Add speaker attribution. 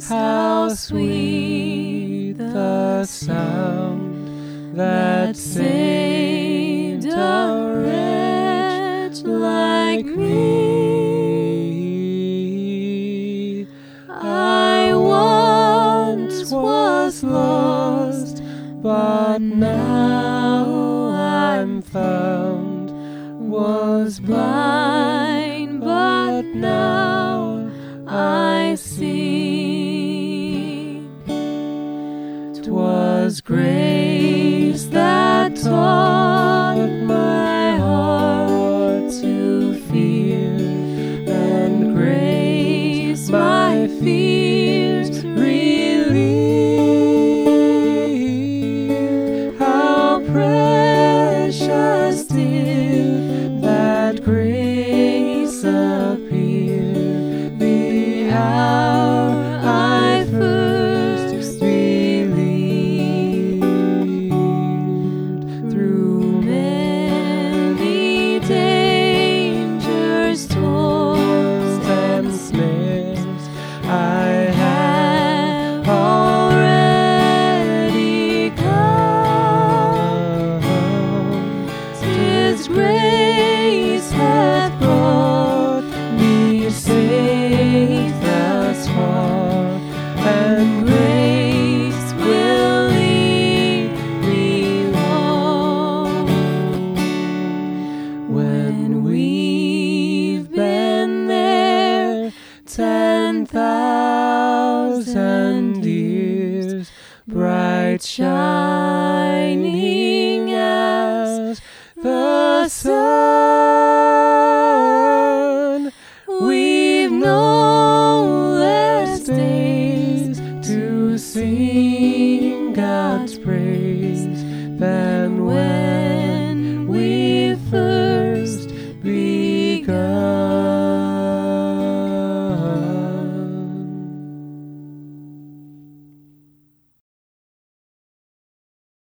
Speaker 1: How sweet the sound that saved a wretch like me. I once was lost, but now I'm found. Was blind, but now I see. 'Twas grace that taught my heart to fear, and grace my fears relieved. How precious did that grace appear the hour I first believed. Through many dangers, toils, and snares, I have already come. 'Tis grace hath brought me safe thus far, and grace will lead me home. When we've been there 10,000 years, bright shining as the sun, we've known